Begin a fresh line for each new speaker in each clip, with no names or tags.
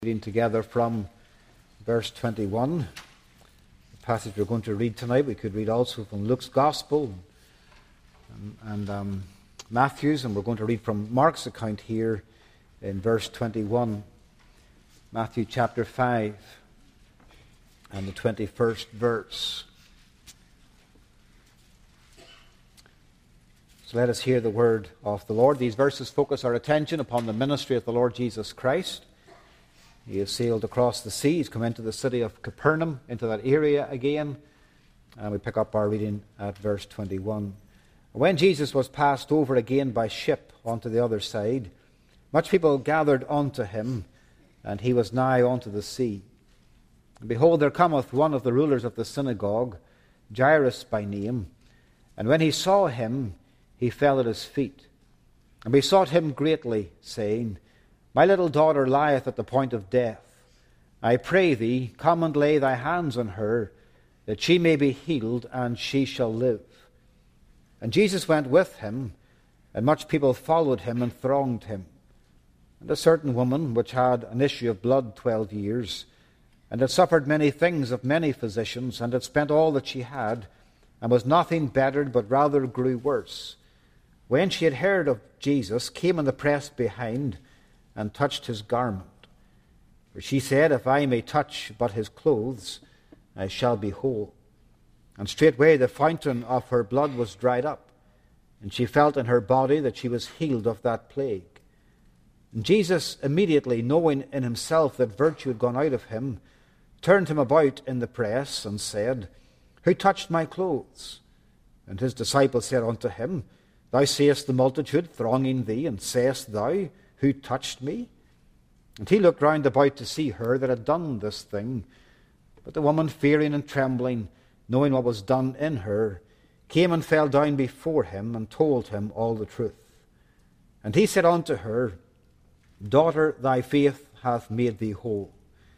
Reading together from verse 21, the passage we're going to read tonight. We could read also from Luke's Gospel and Matthew's, and we're going to read from Mark's account here in verse 21, Matthew chapter 5 and the 21st verse. So let us hear the word of the Lord. These verses focus our attention upon the ministry of the Lord Jesus Christ. He has sailed across the sea. He's come into the city of Capernaum, into that area again. And we pick up our reading at verse 21. When Jesus was passed over again by ship onto the other side, much people gathered unto him, and he was nigh unto the sea. And behold, there cometh one of the rulers of the synagogue, Jairus by name. And when he saw him, he fell at his feet, and besought him greatly, saying, My little daughter lieth at the point of death. I pray thee, come and lay thy hands on her, that she may be healed, and she shall live. And Jesus went with him, and much people followed him and thronged him. And a certain woman, which had an issue of blood 12 years, and had suffered many things of many physicians, and had spent all that she had, and was nothing bettered, but rather grew worse, when she had heard of Jesus, came in the press behind, and touched his garment. For she said, If I may touch but his clothes, I shall be whole. And straightway the fountain of her blood was dried up, and she felt in her body that she was healed of that plague. And Jesus, immediately knowing in himself that virtue had gone out of him, turned him about in the press, and said, Who touched my clothes? And his disciples said unto him, Thou seest the multitude thronging thee, and sayest thou, Who touched me? And he looked round about to see her that had done this thing. But the woman, fearing and trembling, knowing what was done in her, came and fell down before him, and told him all the truth. And he said unto her, Daughter, thy faith hath made thee whole.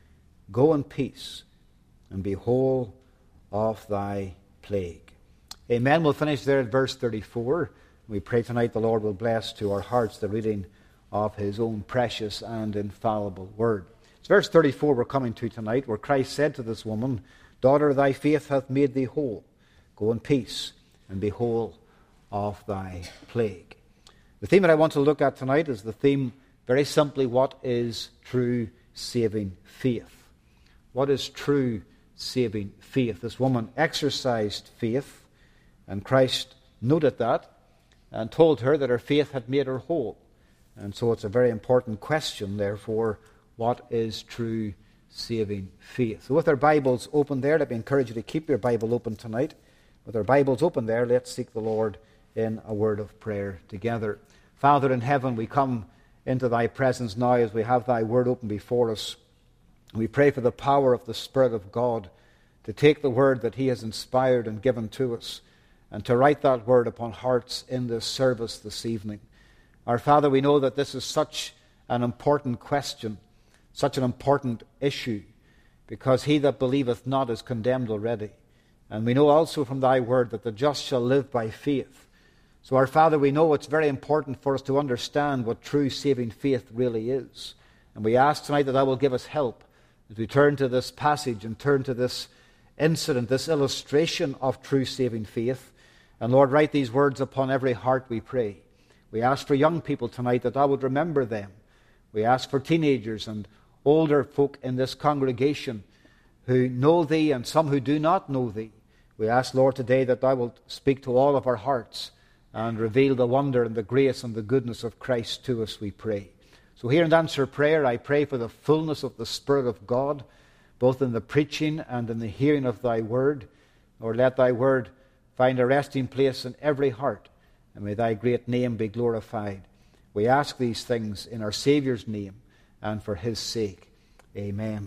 Go in peace, and be whole of thy plague. Amen. We'll finish there at verse 34. We pray tonight the Lord will bless to our hearts the reading of his own precious and infallible word. It's verse 34 we're coming to tonight, where Christ said to this woman, Daughter, thy faith hath made thee whole. Go in peace, and be whole of thy plague. The theme that I want to look at tonight is the theme, very simply, what is true saving faith? What is true saving faith? This woman exercised faith, and Christ noted that, and told her that her faith had made her whole. And so it's a very important question, therefore, what is true saving faith? So with our Bibles open there, let me encourage you to keep your Bible open tonight. With our Bibles open there, let's seek the Lord in a word of prayer together. Father in heaven, we come into thy presence now as we have thy word open before us. We pray for the power of the Spirit of God to take the word that he has inspired and given to us, and to write that word upon hearts in this service this evening. Our Father, we know that this is such an important question, such an important issue, because he that believeth not is condemned already. And we know also from thy word that the just shall live by faith. So our Father, we know it's very important for us to understand what true saving faith really is. And we ask tonight that thou will give us help as we turn to this passage and turn to this incident, this illustration of true saving faith. And Lord, write these words upon every heart, we pray. We ask for young people tonight that thou would remember them. We ask for teenagers and older folk in this congregation who know thee and some who do not know thee. We ask, Lord, today that thou wilt speak to all of our hearts and reveal the wonder and the grace and the goodness of Christ to us, we pray. So hear and answer prayer. I pray for the fullness of the Spirit of God, both in the preaching and in the hearing of thy word. Lord, let thy word find a resting place in every heart, and may thy great name be glorified. We ask these things in our Saviour's name and for his sake. Amen.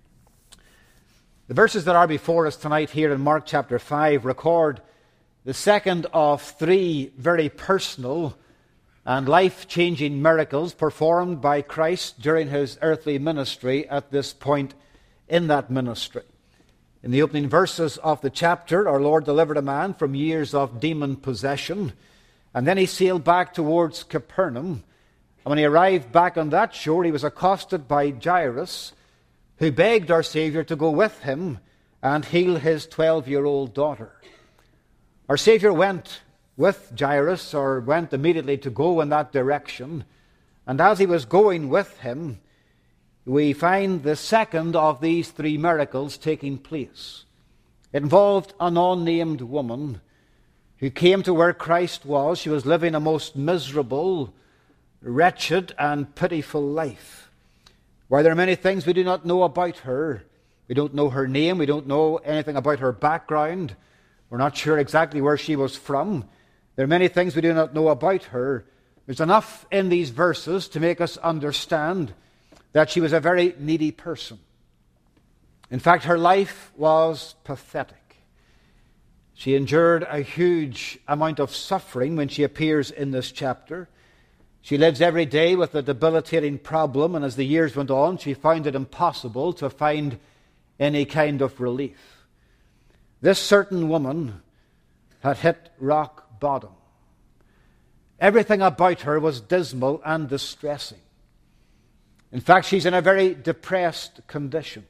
The verses that are before us tonight here in Mark chapter 5 record the second of three very personal and life-changing miracles performed by Christ during his earthly ministry at this point in that ministry. In the opening verses of the chapter, our Lord delivered a man from years of demon possession, and then he sailed back towards Capernaum, And when he arrived back on that shore, he was accosted by Jairus, who begged our Saviour to go with him and heal his 12-year-old daughter. Our Saviour went with Jairus, or went immediately to go in that direction. And as he was going with him, we find the second of these three miracles taking place. It involved an unnamed woman who came to where Christ was. She was living a most miserable, wretched, and pitiful life, where there are many things we do not know about her. We don't know her name. We don't know anything about her background. We're not sure exactly where she was from. There are many things we do not know about her. There's enough in these verses to make us understand that she was a very needy person. In fact, her life was pathetic. She endured a huge amount of suffering when she appears in this chapter. She lives every day with a debilitating problem, and as the years went on, she found it impossible to find any kind of relief. This certain woman had hit rock bottom. Everything about her was dismal and distressing. In fact, she's in a very depressed condition.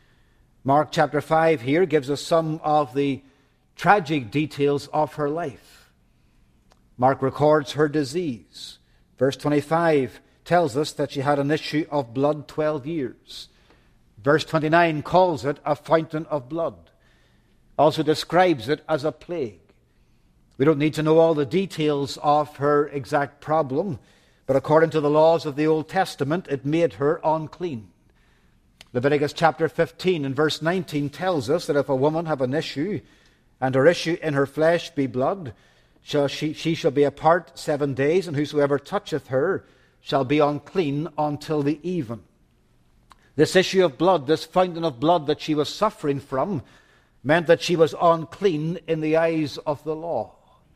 Mark chapter 5 here gives us some of the tragic details of her life. Mark records her disease. Verse 25 tells us that she had an issue of blood 12 years. Verse 29 calls it a fountain of blood. Also describes it as a plague. We don't need to know all the details of her exact problem, but according to the laws of the Old Testament, it made her unclean. Leviticus chapter 15 and verse 19 tells us that if a woman have an issue, and her issue in her flesh be blood, she shall be apart 7 days, and whosoever toucheth her shall be unclean until the even. This issue of blood, this fountain of blood that she was suffering from, meant that she was unclean in the eyes of the law.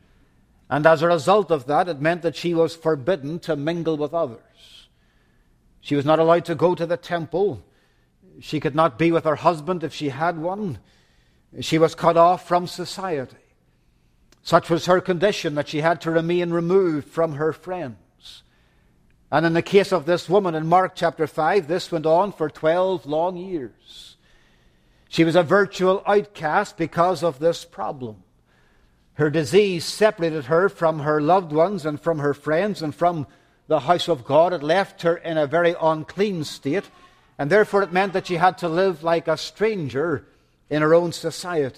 And as a result of that, it meant that she was forbidden to mingle with others. She was not allowed to go to the temple. She could not be with her husband if she had one. She was cut off from society. Such was her condition that she had to remain removed from her friends. And in the case of this woman in Mark chapter 5, this went on for 12 long years. She was a virtual outcast because of this problem. Her disease separated her from her loved ones and from her friends and from the house of God. It left her in a very unclean state, and therefore it meant that she had to live like a stranger in her own society.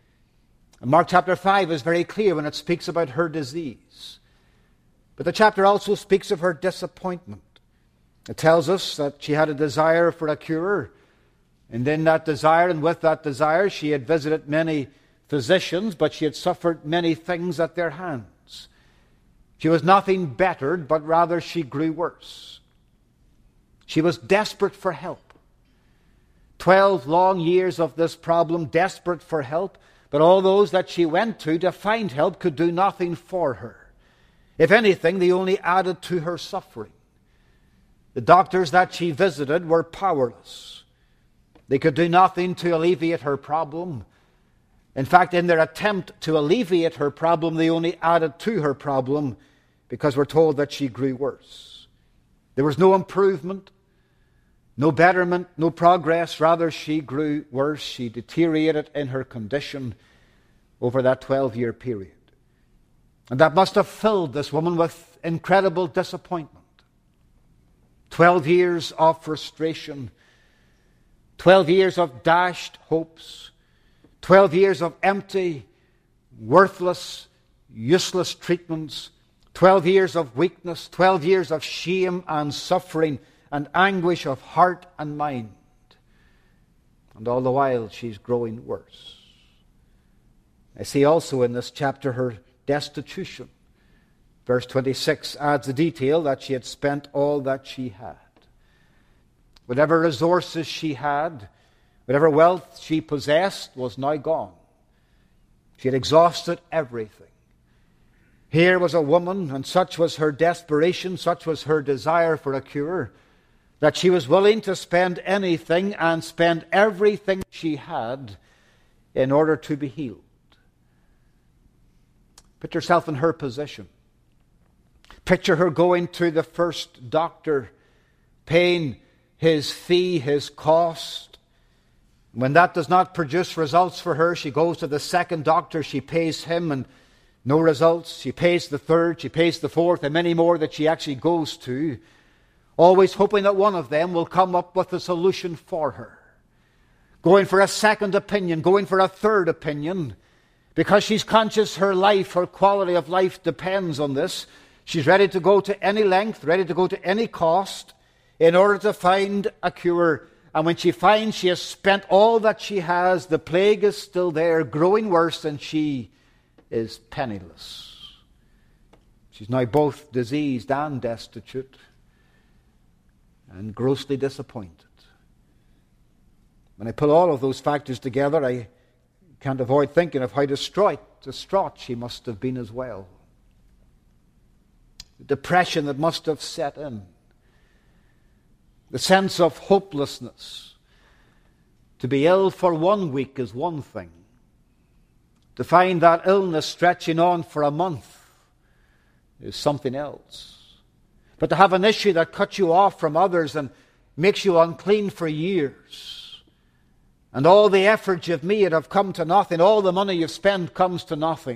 And Mark chapter 5 is very clear when it speaks about her disease. But the chapter also speaks of her disappointment. It tells us that she had a desire for a cure, and in that desire and with that desire she had visited many physicians, but she had suffered many things at their hands. She was nothing bettered, but rather she grew worse. She was desperate for help. 12 long years of this problem, desperate for help, but all those that she went to find help could do nothing for her. If anything, they only added to her suffering. The doctors that she visited were powerless. They could do nothing to alleviate her problem. In fact, in their attempt to alleviate her problem, they only added to her problem, because we're told that she grew worse. There was no improvement, no betterment, no progress. Rather, she grew worse. She deteriorated in her condition over that 12-year period. And that must have filled this woman with incredible disappointment. 12 years of frustration, 12 years of dashed hopes, 12 years of empty, worthless, useless treatments, 12 years of weakness, 12 years of shame and suffering and anguish of heart and mind. And all the while she's growing worse. I see also in this chapter her destitution. Verse 26 adds the detail that she had spent all that she had. Whatever resources she had, whatever wealth she possessed was now gone. She had exhausted everything. Here was a woman, and such was her desperation, such was her desire for a cure, that she was willing to spend anything and spend everything she had in order to be healed. Put yourself in her position. Picture her going to the first doctor, paying his fee, his cost. When that does not produce results for her, she goes to the second doctor, she pays him, and no results. She pays the third, she pays the fourth, and many more that she actually goes to, always hoping that one of them will come up with a solution for her. Going for a second opinion, going for a third opinion, because she's conscious her life, her quality of life depends on this. She's ready to go to any length, ready to go to any cost in order to find a cure. And when she finds she has spent all that she has, the plague is still there, growing worse, and she is penniless. She's now both diseased and destitute and grossly disappointed. When I pull all of those factors together, I can't avoid thinking of how distraught she must have been as well. The depression that must have set in. The sense of hopelessness. To be ill for 1 week is one thing. To find that illness stretching on for a month is something else. But to have an issue that cuts you off from others and makes you unclean for years, and all the effort you've made have come to nothing, all the money you've spent comes to nothing,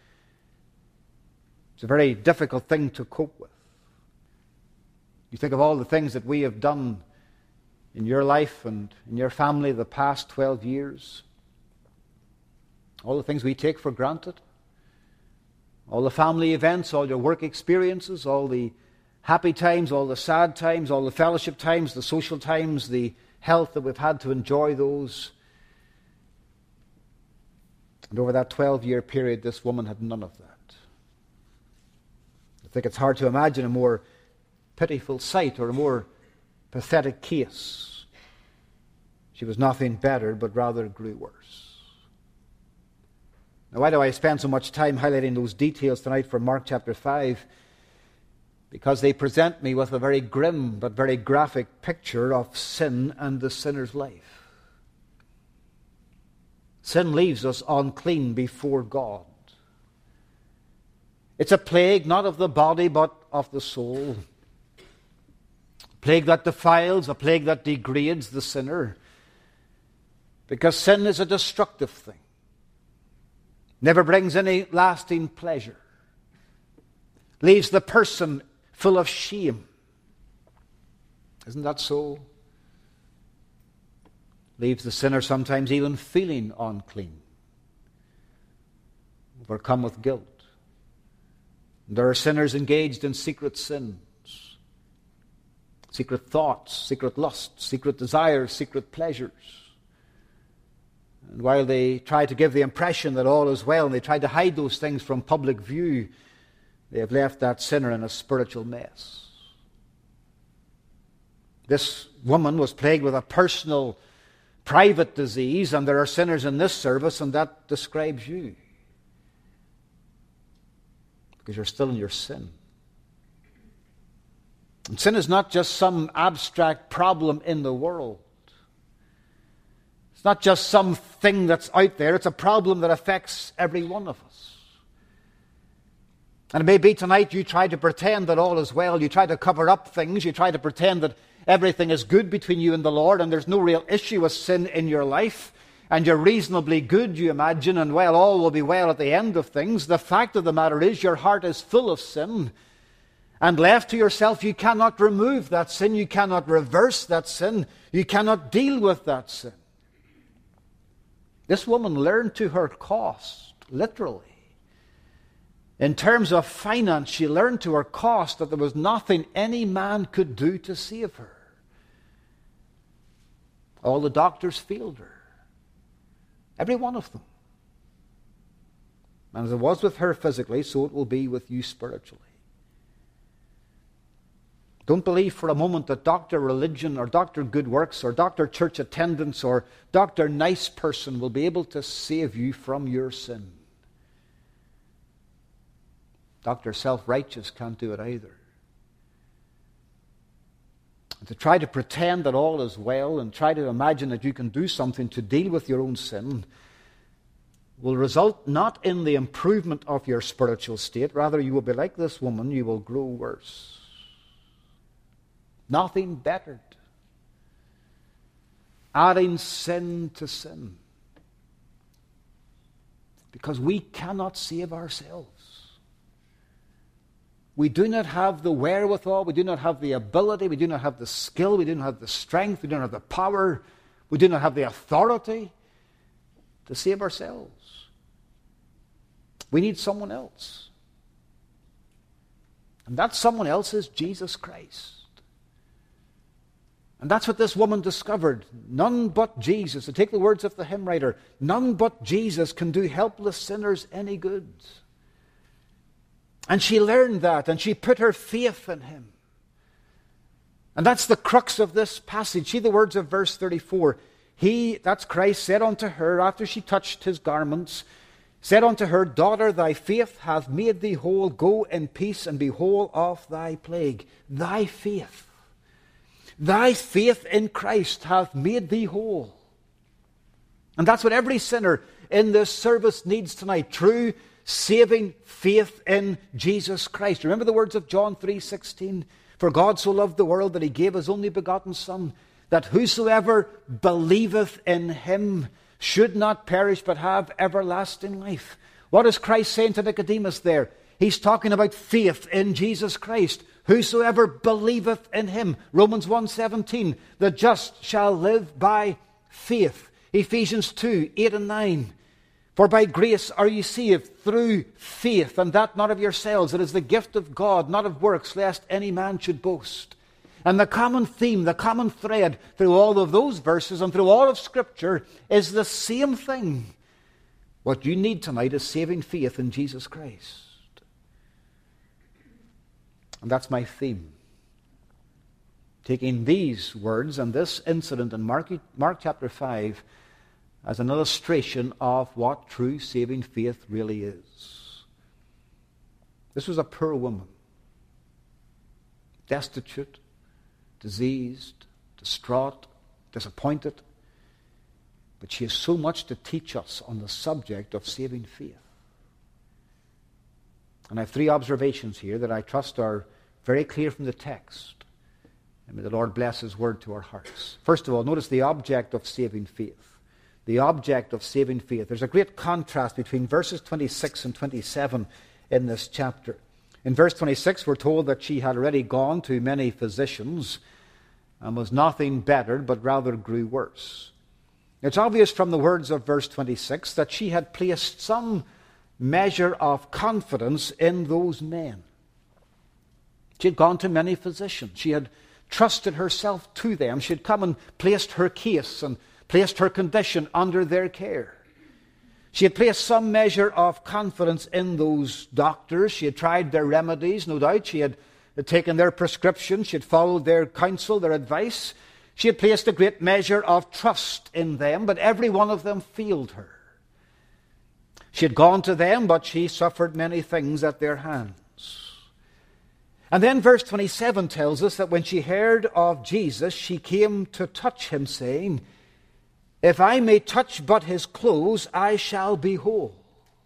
it's a very difficult thing to cope with. You think of all the things that we have done in your life and in your family the past 12 years. All the things we take for granted. All the family events, all your work experiences, all the happy times, all the sad times, all the fellowship times, the social times, the health that we've had to enjoy those. And over that 12-year period, this woman had none of that. I think it's hard to imagine a more pitiful sight or a more pathetic case. She was nothing better, but rather grew worse. Now, why do I spend so much time highlighting those details tonight from Mark chapter 5? Because they present me with a very grim but very graphic picture of sin and the sinner's life. Sin leaves us unclean before God. It's a plague not of the body but of the soul. A plague that defiles, a plague that degrades the sinner. Because sin is a destructive thing. Never brings any lasting pleasure. Leaves the person full of shame. Isn't that so? Leaves the sinner sometimes even feeling unclean, overcome with guilt. There are sinners engaged in secret sins, secret thoughts, secret lusts, secret desires, secret pleasures. And while they try to give the impression that all is well, and they try to hide those things from public view, they have left that sinner in a spiritual mess. This woman was plagued with a personal, private disease, and there are sinners in this service, and that describes you. Because you're still in your sin. And sin is not just some abstract problem in the world. It's not just something that's out there. It's a problem that affects every one of us. And it may be tonight you try to pretend that all is well. You try to cover up things. You try to pretend that everything is good between you and the Lord, and there's no real issue with sin in your life. And you're reasonably good, you imagine, and well, all will be well at the end of things. The fact of the matter is your heart is full of sin. And left to yourself, you cannot remove that sin. You cannot reverse that sin. You cannot deal with that sin. This woman learned to her cost, literally. In terms of finance, she learned to her cost that there was nothing any man could do to save her. All the doctors failed her. Every one of them. And as it was with her physically, so it will be with you spiritually. Don't believe for a moment that Dr. Religion or Dr. Good Works or Dr. Church Attendance or Dr. Nice Person will be able to save you from your sin. Dr. Self-Righteous can't do it either. And to try to pretend that all is well and try to imagine that you can do something to deal with your own sin will result not in the improvement of your spiritual state. Rather, you will be like this woman, you will grow worse. Nothing bettered. Adding sin to sin. Because we cannot save ourselves. We do not have the wherewithal, we do not have the ability, we do not have the skill, we do not have the strength, we do not have the power, we do not have the authority to save ourselves. We need someone else. And that someone else is Jesus Christ. And that's what this woman discovered. None but Jesus. To take the words of the hymn writer, none but Jesus can do helpless sinners any good. And she learned that, and she put her faith in him. And that's the crux of this passage. See the words of verse 34. He, that's Christ, said unto her, after she touched his garments, said unto her, Daughter, thy faith hath made thee whole. Go in peace and be whole of thy plague. Thy faith in Christ hath made thee whole. And that's what every sinner in this service needs tonight. True saving faith in Jesus Christ. Remember the words of John 3:16? For God so loved the world that he gave his only begotten Son, that whosoever believeth in him should not perish but have everlasting life. What is Christ saying to Nicodemus there? He's talking about faith in Jesus Christ. Whosoever believeth in him. Romans 1:17. The just shall live by faith. Ephesians 2:8 and 9. For by grace are ye saved through faith, and that not of yourselves. It is the gift of God, not of works, lest any man should boast. And the common theme, the common thread through all of those verses and through all of Scripture is the same thing. What you need tonight is saving faith in Jesus Christ. And that's my theme. Taking these words and this incident in Mark chapter 5 as an illustration of what true saving faith really is. This was a poor woman, destitute, diseased, distraught, disappointed, but she has so much to teach us on the subject of saving faith. And I have three observations here that I trust are very clear from the text. And may the Lord bless his word to our hearts. First of all, notice the object of saving faith. The object of saving faith. There's a great contrast between verses 26 and 27 in this chapter. In verse 26, we're told that she had already gone to many physicians and was nothing bettered, but rather grew worse. It's obvious from the words of verse 26 that she had placed some measure of confidence in those men. She had gone to many physicians. She had trusted herself to them. She had come and placed her case and placed her condition under their care. She had placed some measure of confidence in those doctors. She had tried their remedies, no doubt. She had taken their prescriptions. She had followed their counsel, their advice. She had placed a great measure of trust in them, but every one of them failed her. She had gone to them, but she suffered many things at their hands. And then verse 27 tells us that when she heard of Jesus, she came to touch him, saying, If I may touch but his clothes, I shall be whole.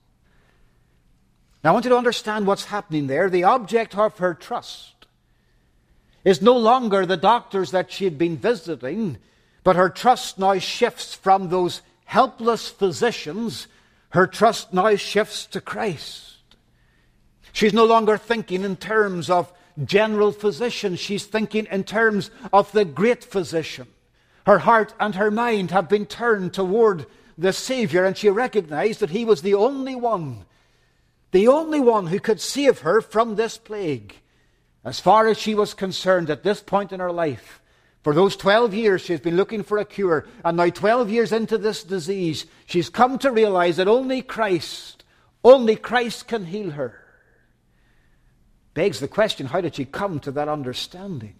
Now I want you to understand what's happening there. The object of her trust is no longer the doctors that she had been visiting, but her trust now shifts from those helpless physicians. Her trust now shifts to Christ. She's no longer thinking in terms of general physicians. She's thinking in terms of the great physician. Her heart and her mind have been turned toward the Savior, and she recognized that he was the only one who could save her from this plague. As far as she was concerned at this point in her life, for those 12 years she's been looking for a cure, and now 12 years into this disease, she's come to realize that only Christ can heal her. Begs the question, how did she come to that understanding?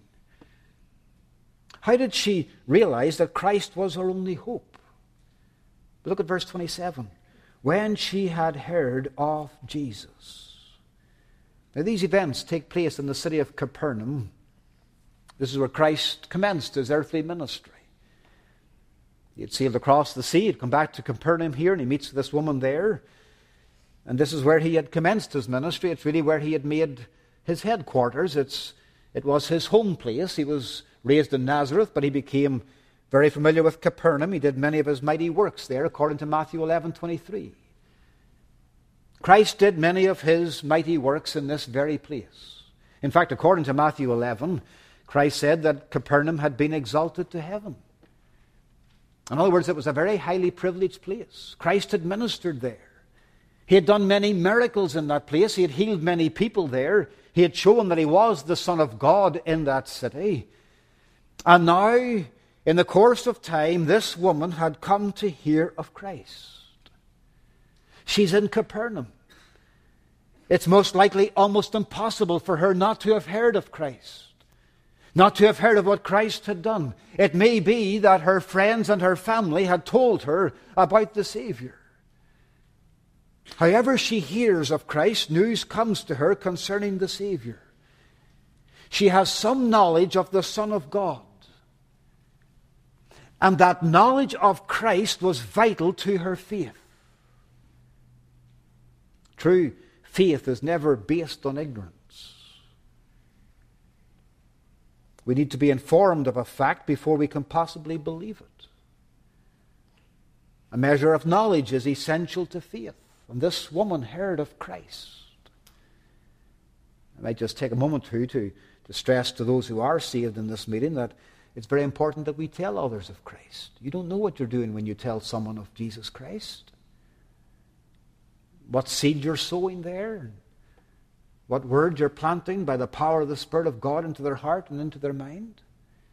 How did she realize that Christ was her only hope? Look at verse 27. When she had heard of Jesus. Now these events take place in the city of Capernaum. This is where Christ commenced his earthly ministry. He had sailed across the sea, he'd come back to Capernaum here, and he meets this woman there. And this is where he had commenced his ministry. It's really where he had made his headquarters. It was his home place. He was raised in Nazareth, but he became very familiar with Capernaum. He did many of his mighty works there, according to Matthew 11:23. Christ did many of his mighty works in this very place. In fact, according to Matthew 11, Christ said that Capernaum had been exalted to heaven. In other words, it was a very highly privileged place. Christ had ministered there. He had done many miracles in that place. He had healed many people there. He had shown that he was the Son of God in that city. And now, in the course of time, this woman had come to hear of Christ. She's in Capernaum. It's most likely almost impossible for her not to have heard of Christ, not to have heard of what Christ had done. It may be that her friends and her family had told her about the Savior. However she hears of Christ, news comes to her concerning the Savior. She has some knowledge of the Son of God. And that knowledge of Christ was vital to her faith. True faith is never based on ignorance. We need to be informed of a fact before we can possibly believe it. A measure of knowledge is essential to faith. And this woman heard of Christ. I might just take a moment or two to stress to those who are saved in this meeting that it's very important that we tell others of Christ. You don't know what you're doing when you tell someone of Jesus Christ. What seed you're sowing there. What word you're planting by the power of the Spirit of God into their heart and into their mind.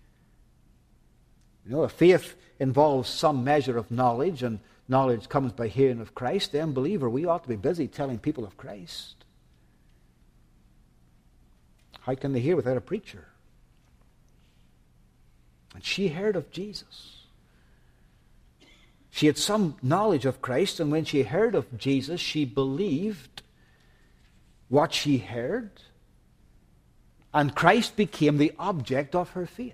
You know, if faith involves some measure of knowledge, and knowledge comes by hearing of Christ, then, believer, we ought to be busy telling people of Christ. How can they hear without a preacher? And she heard of Jesus. She had some knowledge of Christ, and when she heard of Jesus, she believed what she heard, and Christ became the object of her faith.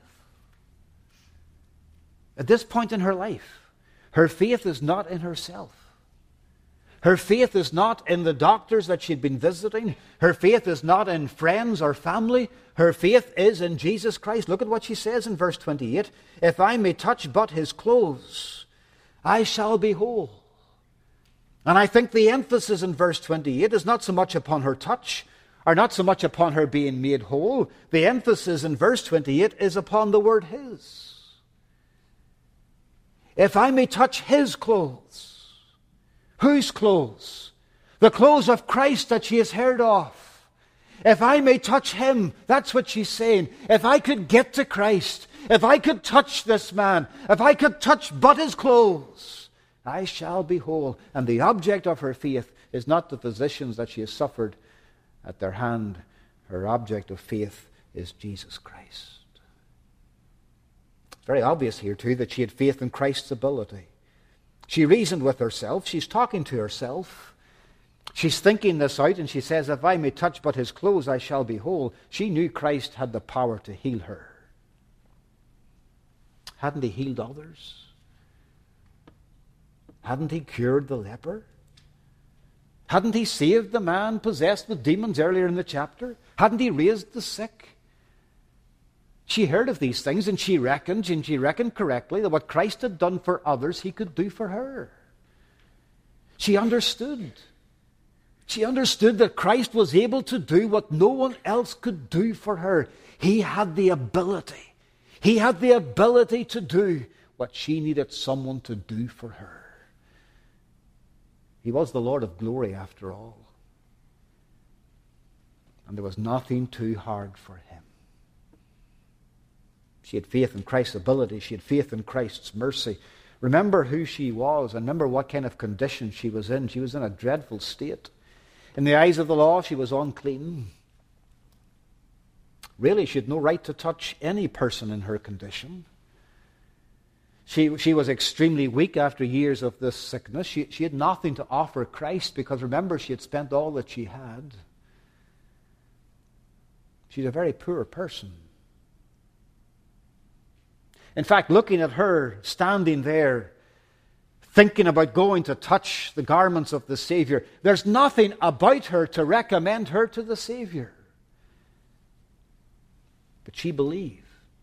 At this point in her life, her faith is not in herself. Her faith is not in the doctors that she'd been visiting. Her faith is not in friends or family. Her faith is in Jesus Christ. Look at what she says in verse 28. If I may touch but his clothes, I shall be whole. And I think the emphasis in verse 28 is not so much upon her touch, or not so much upon her being made whole. The emphasis in verse 28 is upon the word his. If I may touch his clothes. Whose clothes? The clothes of Christ that she has heard of. If I may touch him, that's what she's saying. If I could get to Christ, if I could touch this man, if I could touch but his clothes, I shall be whole. And the object of her faith is not the physicians that she has suffered at their hand. Her object of faith is Jesus Christ. Very obvious here, too, that she had faith in Christ's ability. She reasoned with herself. She's talking to herself. She's thinking this out, and she says, if I may touch but his clothes, I shall be whole. She knew Christ had the power to heal her. Hadn't he healed others? Hadn't he cured the leper? Hadn't he saved the man possessed with demons earlier in the chapter? Hadn't he raised the sick? She heard of these things, and she reckoned correctly, that what Christ had done for others, he could do for her. She understood. She understood that Christ was able to do what no one else could do for her. He had the ability. He had the ability to do what she needed someone to do for her. He was the Lord of glory, after all. And there was nothing too hard for him. She had faith in Christ's ability. She had faith in Christ's mercy. Remember who she was, and remember what kind of condition she was in. She was in a dreadful state. In the eyes of the law, she was unclean. Really, she had no right to touch any person in her condition. She was extremely weak after years of this sickness. She had nothing to offer Christ, because remember, she had spent all that she had. She's a very poor person. In fact, looking at her standing there, thinking about going to touch the garments of the Savior, there's nothing about her to recommend her to the Savior. But she believed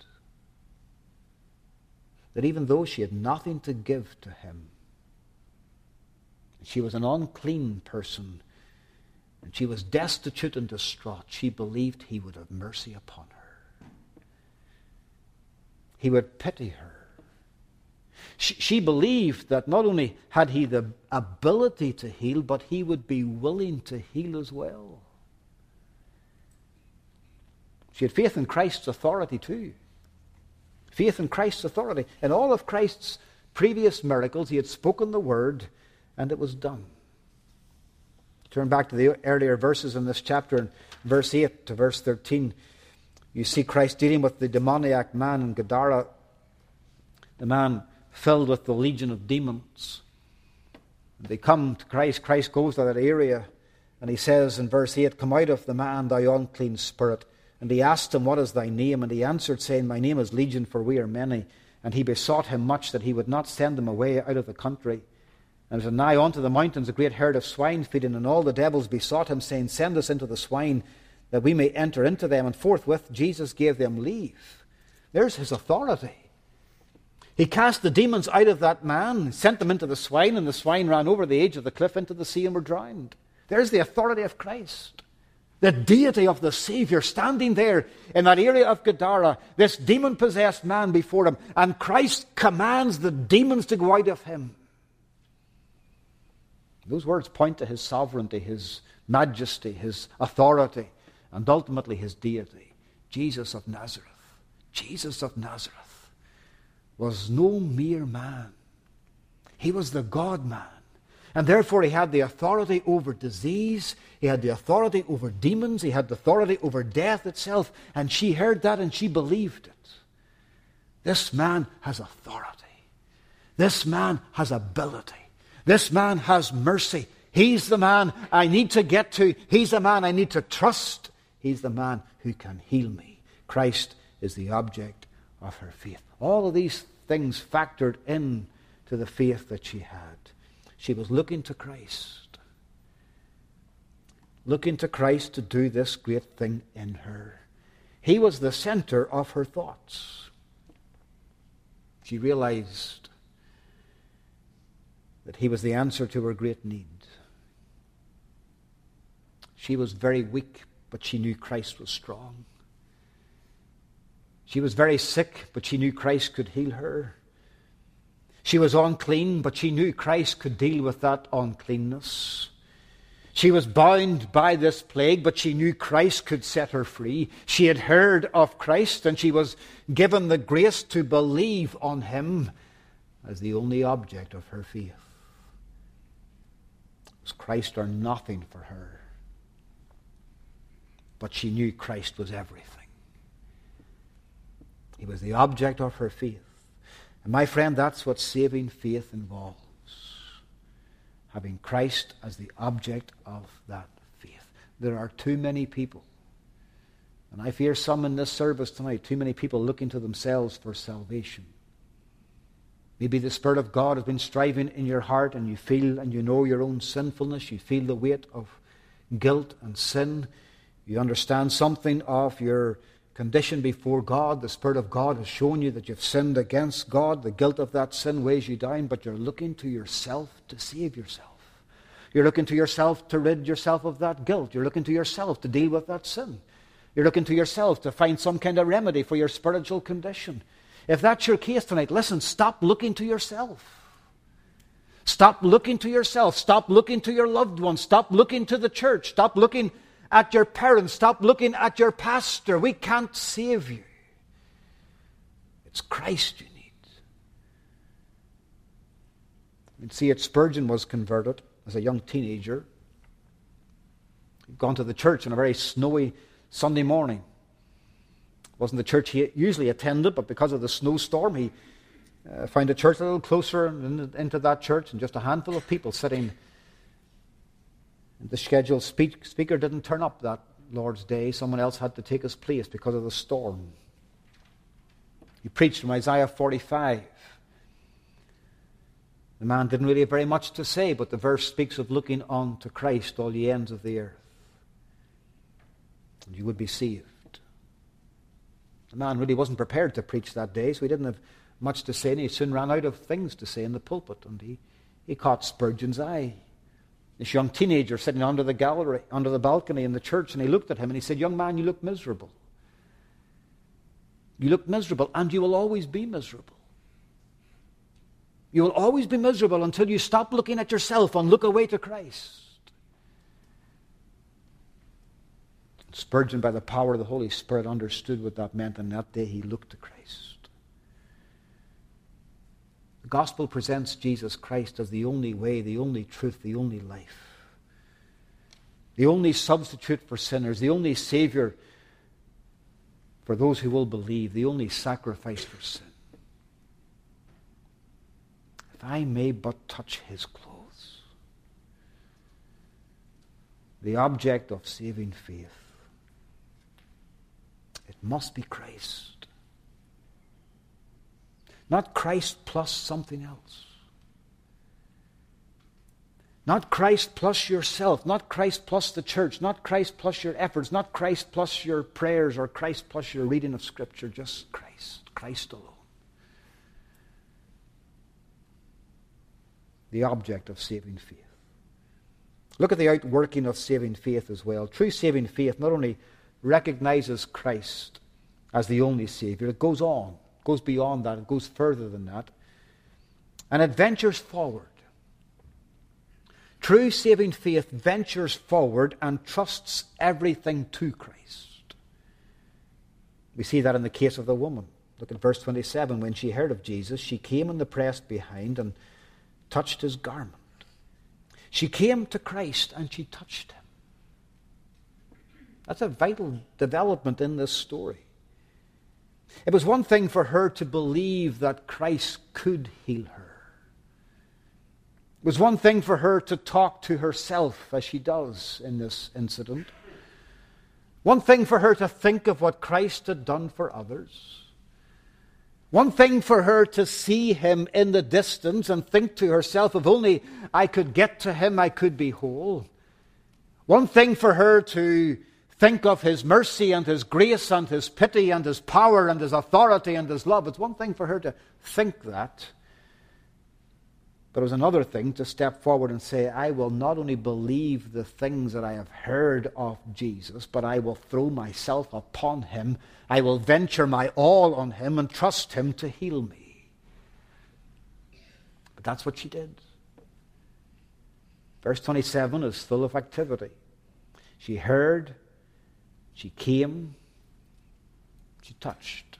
that even though she had nothing to give to him, she was an unclean person, and she was destitute and distraught, she believed he would have mercy upon her. He would pity her. She believed that not only had he the ability to heal, but he would be willing to heal as well. She had faith in Christ's authority too. Faith in Christ's authority. In all of Christ's previous miracles, he had spoken the word, and it was done. Turn back to the earlier verses in this chapter, in verse 8 to verse 13. You see Christ dealing with the demoniac man in Gadara, the man filled with the legion of demons. They come to Christ. Christ goes to that area, and he says in verse 8, "Come out of the man, thou unclean spirit." And he asked him, "What is thy name?" And he answered, saying, "My name is Legion, for we are many." And he besought him much that he would not send them away out of the country. And as nigh unto the mountains a great herd of swine feeding, and all the devils besought him, saying, "Send us into the swine, that we may enter into them." And forthwith Jesus gave them leave. There's his authority. He cast the demons out of that man, sent them into the swine, and the swine ran over the edge of the cliff into the sea and were drowned. There's the authority of Christ. The deity of the Savior standing there in that area of Gadara, this demon-possessed man before him, and Christ commands the demons to go out of him. Those words point to his sovereignty, his majesty, his authority, and ultimately his deity. Jesus of Nazareth. Jesus of Nazareth was no mere man. He was the God-man. And therefore he had the authority over disease, he had the authority over demons, he had the authority over death itself. And she heard that and she believed it. This man has authority. This man has ability. This man has mercy. He's the man I need to get to. He's the man I need to trust. He's the man who can heal me. Christ is the object of her faith. All of these things factored in to the faith that she had. She was looking to Christ. Looking to Christ to do this great thing in her. He was the center of her thoughts. She realized that he was the answer to her great need. She was very weak, but she knew Christ was strong. She was very sick, but she knew Christ could heal her. She was unclean, but she knew Christ could deal with that uncleanness. She was bound by this plague, but she knew Christ could set her free. She had heard of Christ, and she was given the grace to believe on him as the only object of her faith. It was Christ or nothing for her. But she knew Christ was everything. He was the object of her faith. And my friend, that's what saving faith involves. Having Christ as the object of that faith. There are too many people, and I fear some in this service tonight, too many people looking to themselves for salvation. Maybe the Spirit of God has been striving in your heart, and you feel and you know your own sinfulness. You feel the weight of guilt and sin. You understand something of your condition before God. The Spirit of God has shown you that you've sinned against God. The guilt of that sin weighs you down, but you're looking to yourself to save yourself. You're looking to yourself to rid yourself of that guilt. You're looking to yourself to deal with that sin. You're looking to yourself to find some kind of remedy for your spiritual condition. If that's your case tonight, listen, stop looking to yourself. Stop looking to yourself. Stop looking to your loved ones. Stop looking to the church. Stop looking at your parents. Stop looking at your pastor. We can't save you. It's Christ you need. And see, Spurgeon was converted as a young teenager. He'd gone to the church on a very snowy Sunday morning. It wasn't the church he usually attended, but because of the snowstorm, he found a church a little closer into that church, and just a handful of people sitting. The scheduled speaker didn't turn up that Lord's Day. Someone else had to take his place because of the storm. He preached from Isaiah 45. The man didn't really have very much to say, but the verse speaks of looking on to Christ, all ye ends of the earth, and you would be saved. The man really wasn't prepared to preach that day, so he didn't have much to say, and he soon ran out of things to say in the pulpit, and he caught Spurgeon's eye. This young teenager sitting under the gallery, under the balcony in the church, and he looked at him and he said, "Young man, you look miserable. You look miserable, and you will always be miserable. You will always be miserable until you stop looking at yourself and look away to Christ." Spurgeon, by the power of the Holy Spirit, understood what that meant, and that day he looked to Christ. The gospel presents Jesus Christ as the only way, the only truth, the only life, the only substitute for sinners, the only Savior for those who will believe, the only sacrifice for sin. If I may but touch his clothes. The object of saving faith. It must be Christ. Not Christ plus something else. Not Christ plus yourself. Not Christ plus the church. Not Christ plus your efforts. Not Christ plus your prayers or Christ plus your reading of Scripture. Just Christ. Christ alone. The object of saving faith. Look at the outworking of saving faith as well. True saving faith not only recognizes Christ as the only Savior, it goes on, goes beyond that, it goes further than that, and it ventures forward. True saving faith ventures forward and trusts everything to Christ. We see that in the case of the woman. Look at verse 27. When she heard of Jesus, she came in the press behind and touched his garment. She came to Christ and she touched him. That's a vital development in this story. It was one thing for her to believe that Christ could heal her. It was one thing for her to talk to herself, as she does in this incident. One thing for her to think of what Christ had done for others. One thing for her to see him in the distance and think to herself, if only I could get to him, I could be whole. One thing for her to think of his mercy and his grace and his pity and his power and his authority and his love. It's one thing for her to think that. But it was another thing to step forward and say, I will not only believe the things that I have heard of Jesus, but I will throw myself upon him. I will venture my all on him and trust him to heal me. But that's what she did. Verse 27 is full of activity. She heard, she came, she touched.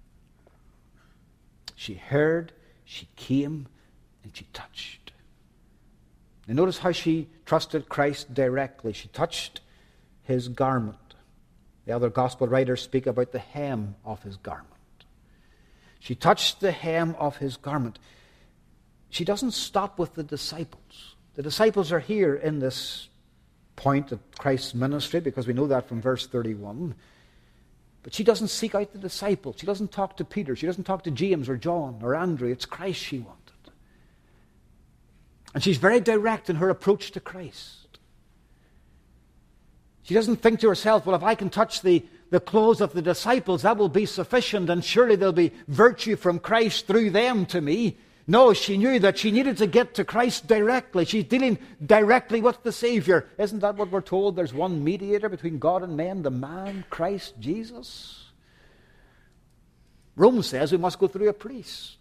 She heard, she came, and she touched. And notice how she trusted Christ directly. She touched his garment. The other gospel writers speak about the hem of his garment. She touched the hem of his garment. She doesn't stop with the disciples. The disciples are here in this point of Christ's ministry, because we know that from verse 31. But she doesn't seek out the disciples. She doesn't talk to Peter. She doesn't talk to James or John or Andrew. It's Christ she wanted. And she's very direct in her approach to Christ. She doesn't think to herself, well, if I can touch the clothes of the disciples, that will be sufficient, and surely there'll be virtue from Christ through them to me. No, she knew that she needed to get to Christ directly. She's dealing directly with the Savior. Isn't that what we're told? There's one mediator between God and men, the man, Christ Jesus. Rome says we must go through a priest.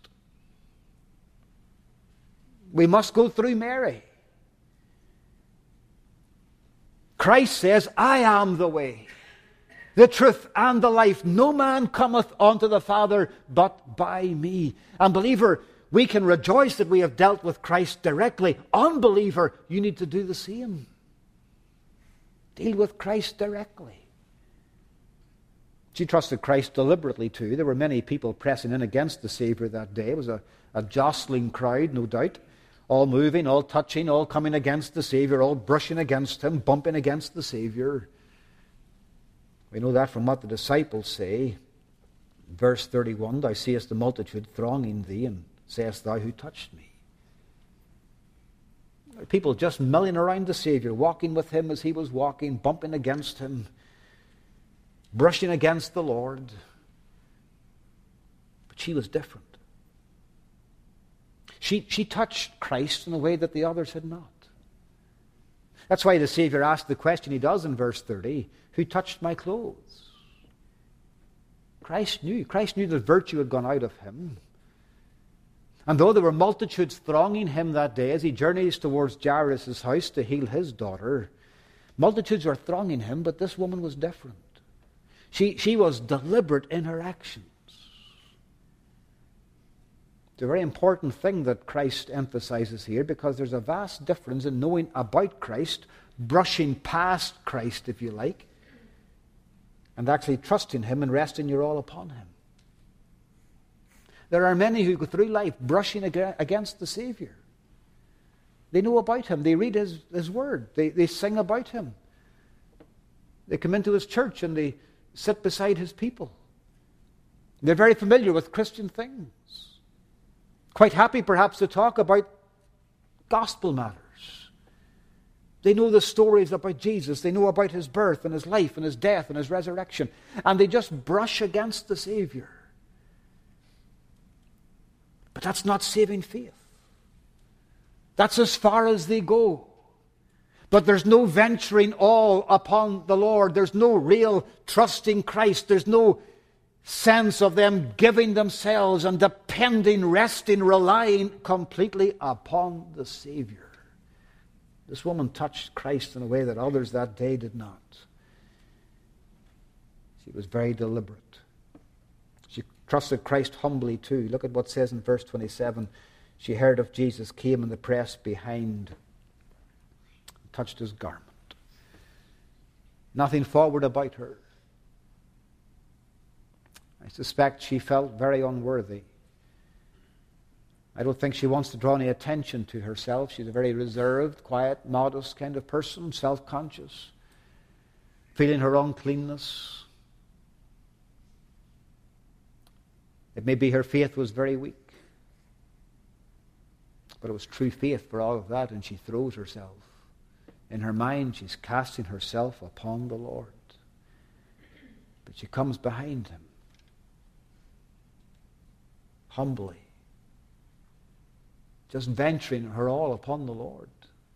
We must go through Mary. Christ says, I am the way, the truth, and the life. No man cometh unto the Father but by me. And believer, we can rejoice that we have dealt with Christ directly. Unbeliever, you need to do the same. Deal with Christ directly. She trusted Christ deliberately too. There were many people pressing in against the Savior that day. It was a jostling crowd, no doubt. All moving, all touching, all coming against the Savior, all brushing against him, bumping against the Savior. We know that from what the disciples say. Verse 31, thou seest the multitude thronging thee, and sayest thou, who touched me? People just milling around the Savior, walking with him as he was walking, bumping against him, brushing against the Lord. But she was different. She touched Christ in a way that the others had not. That's why the Savior asked the question he does in verse 30, who touched my clothes? Christ knew. Christ knew that virtue had gone out of him. And though there were multitudes thronging him that day as he journeys towards Jairus' house to heal his daughter, multitudes were thronging him, but this woman was different. She was deliberate in her actions. It's a very important thing that Christ emphasizes here, because there's a vast difference in knowing about Christ, brushing past Christ, if you like, and actually trusting him and resting your all upon him. There are many who go through life brushing against the Savior. They know about him. They read his word. They sing about him. They come into his church and they sit beside his people. They're very familiar with Christian things. Quite happy perhaps to talk about gospel matters. They know the stories about Jesus. They know about his birth and his life and his death and his resurrection. And they just brush against the Savior. But that's not saving faith. That's as far as they go. But there's no venturing all upon the Lord. There's no real trusting Christ. There's no sense of them giving themselves and depending, resting, relying completely upon the Savior. This woman touched Christ in a way that others that day did not. She was very deliberate. She trusted Christ humbly too. Look at what it says in verse 27. She heard of Jesus, came in the press behind, touched his garment. Nothing forward about her. I suspect she felt very unworthy. I don't think she wants to draw any attention to herself. She's a very reserved, quiet, modest kind of person, self-conscious, feeling her uncleanness. It may be her faith was very weak, but it was true faith for all of that, and she throws herself. In her mind, she's casting herself upon the Lord. But she comes behind him, humbly, just venturing her all upon the Lord.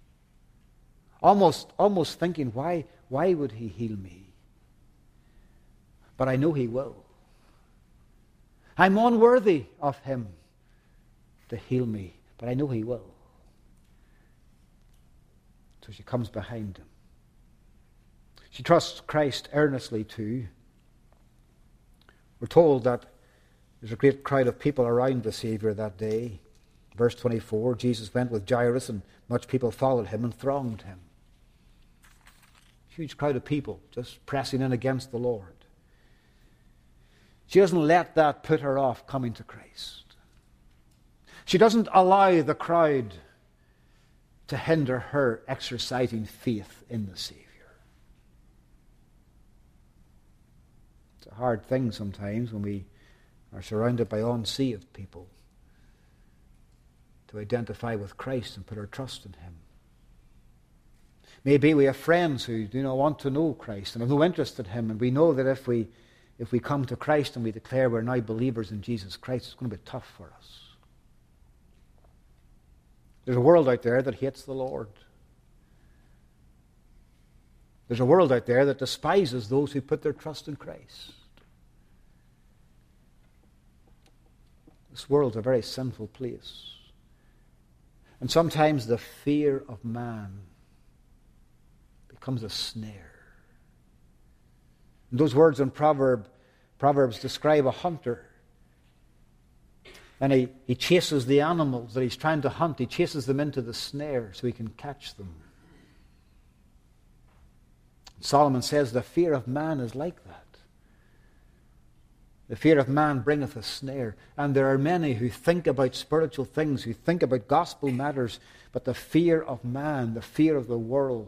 Almost thinking, why would he heal me? But I know he will. I'm unworthy of him to heal me, but I know he will. So she comes behind him. She trusts Christ earnestly too. We're told that there's a great crowd of people around the Savior that day. Verse 24, Jesus went with Jairus, and much people followed him and thronged him. Huge crowd of people just pressing in against the Lord. She doesn't let that put her off coming to Christ. She doesn't allow the crowd to hinder her exercising faith in the Savior. It's a hard thing sometimes when we are surrounded by an sea of people to identify with Christ and put our trust in him. Maybe we have friends who do not want to know Christ and have no interest in him, and we know that if we come to Christ and we declare we're now believers in Jesus Christ, it's going to be tough for us. There's a world out there that hates the Lord. There's a world out there that despises those who put their trust in Christ. This world's a very sinful place. And sometimes the fear of man becomes a snare. And those words in Proverbs describe a hunter. And he chases the animals that he's trying to hunt. He chases them into the snare so he can catch them. Solomon says the fear of man is like that. The fear of man bringeth a snare. And there are many who think about spiritual things, who think about gospel matters, but the fear of man, the fear of the world,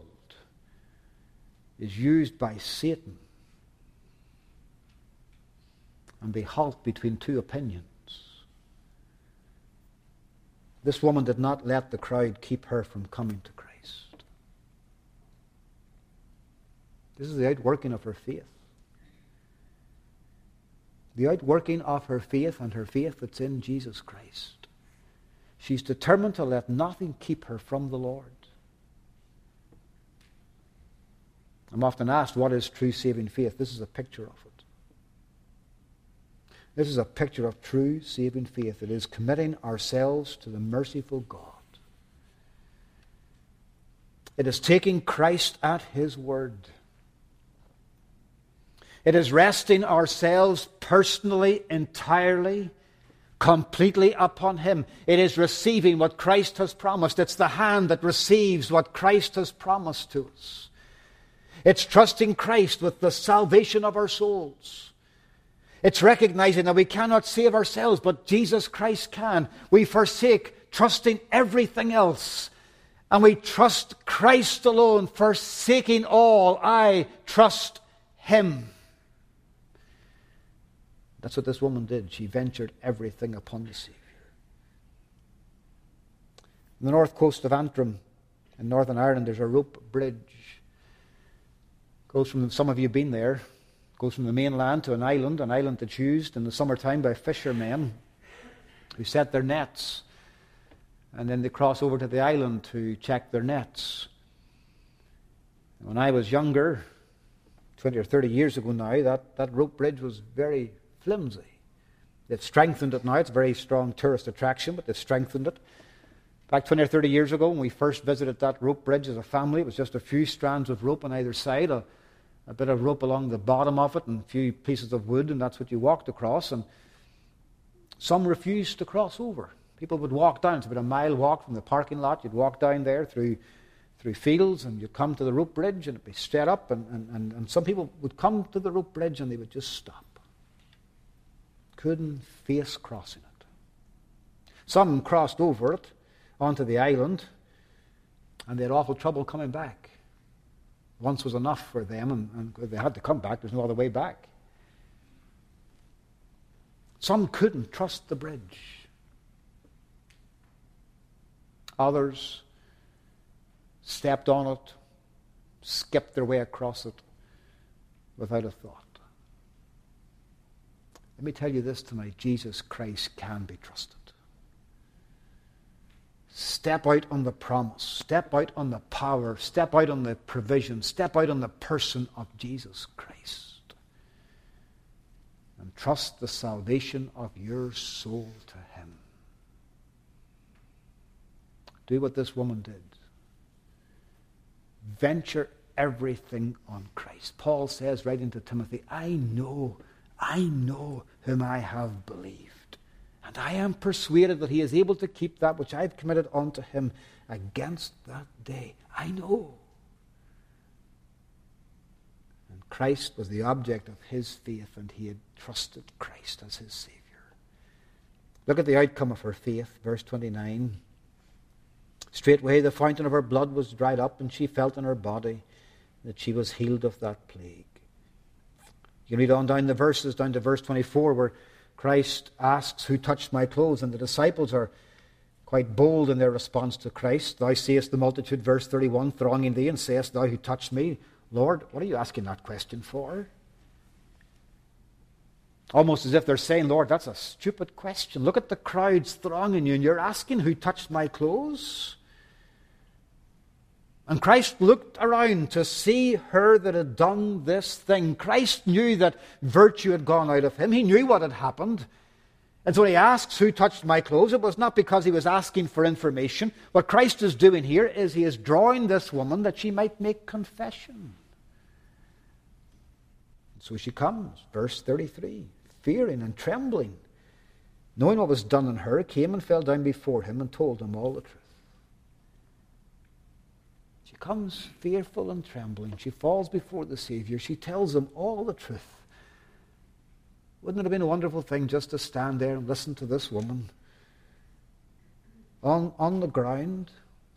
is used by Satan. and be halt between two opinions. This woman did not let the crowd keep her from coming to Christ. This is the outworking of her faith. The outworking of her faith and her faith that's in Jesus Christ. She's determined to let nothing keep her from the Lord. I'm often asked, what is true saving faith? This is a picture of it. This is a picture of true saving faith. It is committing ourselves to the merciful God. It is taking Christ at His word. It is resting ourselves personally, entirely, completely upon Him. It is receiving what Christ has promised. It's the hand that receives what Christ has promised to us. It's trusting Christ with the salvation of our souls. It's recognizing that we cannot save ourselves, but Jesus Christ can. We forsake trusting everything else, and we trust Christ alone, forsaking all. I trust Him. That's what this woman did. She ventured everything upon the Savior. On the north coast of Antrim, in Northern Ireland, there's a rope bridge. Goes from, some of you have been there, goes from the mainland to an island that's used in the summertime by fishermen who set their nets. And then they cross over to the island to check their nets. When I was younger, 20 or 30 years ago now, that rope bridge was very flimsy. They've strengthened it now. It's a very strong tourist attraction, but they've strengthened it. Back 20 or 30 years ago, when we first visited that rope bridge as a family, it was just a few strands of rope on either side, a bit of rope along the bottom of it, and a few pieces of wood, and that's what you walked across. And some refused to cross over. People would walk down. It's about a mile walk from the parking lot. You'd walk down there through fields, and you'd come to the rope bridge, and it'd be straight up. And some people would come to the rope bridge, and they would just stop. Couldn't face crossing it. Some crossed over it onto the island, and they had awful trouble coming back. Once was enough for them, and they had to come back. There's no other way back. Some couldn't trust the bridge. Others stepped on it, skipped their way across it without a thought. Let me tell you this tonight, Jesus Christ can be trusted. Step out on the promise, step out on the power, step out on the provision, step out on the person of Jesus Christ. And trust the salvation of your soul to Him. Do what this woman did. Venture everything on Christ. Paul says, writing to Timothy, I know whom I have believed. And I am persuaded that He is able to keep that which I have committed unto Him against that day. I know. And Christ was the object of his faith, and he had trusted Christ as his Savior. Look at the outcome of her faith, verse 29. Straightway the fountain of her blood was dried up, and she felt in her body that she was healed of that plague. You can read on down the verses, down to verse 24, where Christ asks, who touched my clothes? And the disciples are quite bold in their response to Christ. Thou seest the multitude, verse 31, thronging thee, and sayest, thou who touched me? Lord, what are you asking that question for? Almost as if they're saying, Lord, that's a stupid question. Look at the crowds thronging you, and you're asking who touched my clothes? And Christ looked around to see her that had done this thing. Christ knew that virtue had gone out of him. He knew what had happened. And so when he asks, who touched my clothes? It was not because he was asking for information. What Christ is doing here is he is drawing this woman that she might make confession. And so she comes, verse 33, fearing and trembling, knowing what was done in her, came and fell down before him and told him all the truth. She comes fearful and trembling. She falls before the Savior. She tells him all the truth. Wouldn't it have been a wonderful thing just to stand there and listen to this woman on the ground,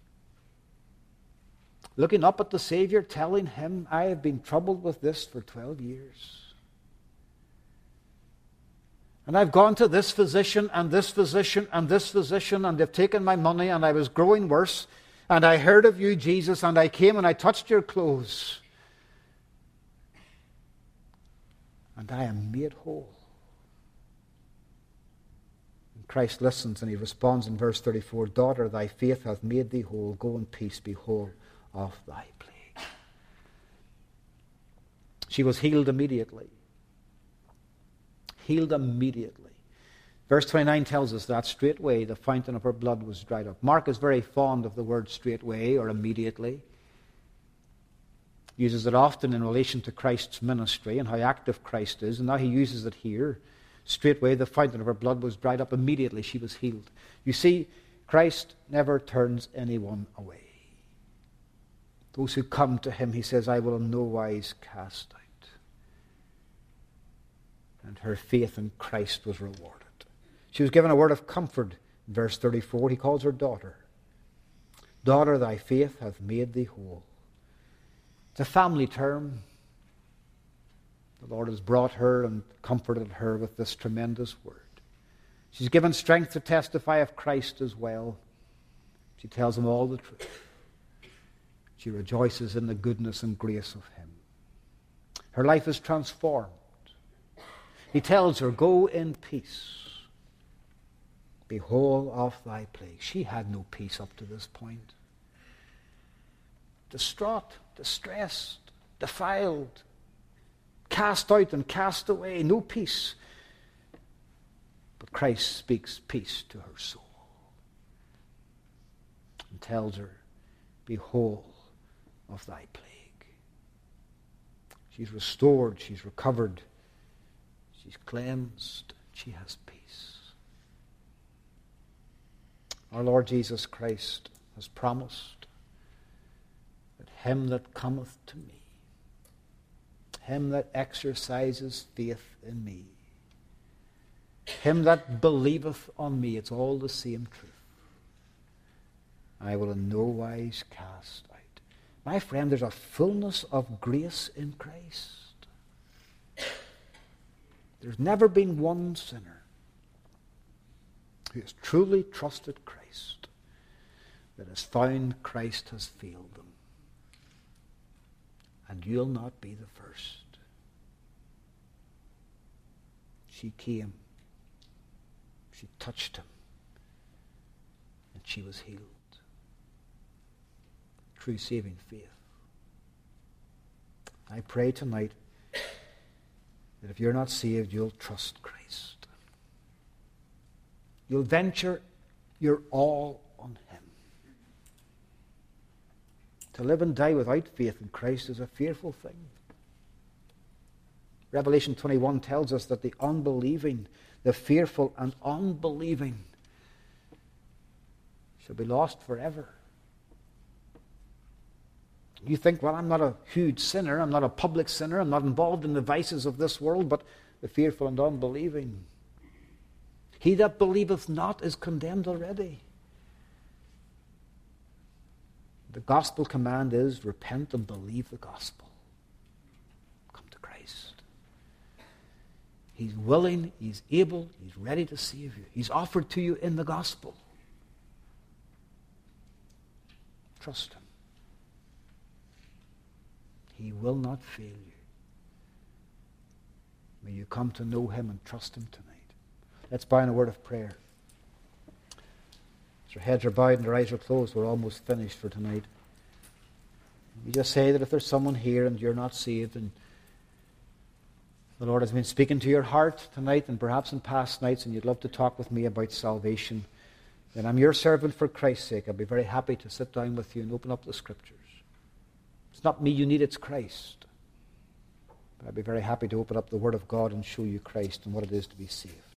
looking up at the Savior, telling him, I have been troubled with this for 12 years. And I've gone to this physician and this physician and this physician, and they've taken my money, and I was growing worse. And I heard of you, Jesus, and I came and I touched your clothes. And I am made whole. And Christ listens and he responds in verse 34, Daughter, thy faith hath made thee whole. Go in peace, be whole of thy plague. She was healed immediately. Healed immediately. Verse 29 tells us that straightway the fountain of her blood was dried up. Mark is very fond of the word straightway or immediately. Uses it often in relation to Christ's ministry and how active Christ is. And now he uses it here. Straightway the fountain of her blood was dried up. Immediately she was healed. You see, Christ never turns anyone away. Those who come to him, he says, I will in no wise cast out. And her faith in Christ was rewarded. She was given a word of comfort. In verse 34, he calls her daughter. Daughter, thy faith hath made thee whole. It's a family term. The Lord has brought her and comforted her with this tremendous word. She's given strength to testify of Christ as well. She tells him all the truth. She rejoices in the goodness and grace of him. Her life is transformed. He tells her, go in peace. Be whole of thy plague. She had no peace up to this point. Distraught, distressed, defiled, cast out and cast away, no peace. But Christ speaks peace to her soul and tells her, be whole of thy plague. She's restored, she's recovered, she's cleansed, she has peace. Our Lord Jesus Christ has promised that him that cometh to me, him that exercises faith in me, him that believeth on me, it's all the same truth, I will in no wise cast out. My friend, there's a fullness of grace in Christ. There's never been one sinner who has truly trusted Christ that has found Christ has failed them. And you'll not be the first. She came, she touched him, and she was healed. True saving faith. I pray tonight that if you're not saved, you'll trust Christ. You'll venture your all on him. To live and die without faith in Christ is a fearful thing. Revelation 21 tells us that the unbelieving, the fearful and unbelieving shall be lost forever. You think, well, I'm not a huge sinner, I'm not a public sinner, I'm not involved in the vices of this world, but the fearful and unbelieving. He that believeth not is condemned already. The gospel command is repent and believe the gospel. Come to Christ. He's willing, he's able, he's ready to save you. He's offered to you in the gospel. Trust him. He will not fail you. May you come to know him and trust him tonight. Let's bow in a word of prayer. As our heads are bowed and our eyes are closed, we're almost finished for tonight. We just say that if there's someone here and you're not saved, and the Lord has been speaking to your heart tonight and perhaps in past nights, and you'd love to talk with me about salvation, then I'm your servant for Christ's sake. I'll be very happy to sit down with you and open up the Scriptures. It's not me you need, it's Christ. But I'd be very happy to open up the Word of God and show you Christ and what it is to be saved.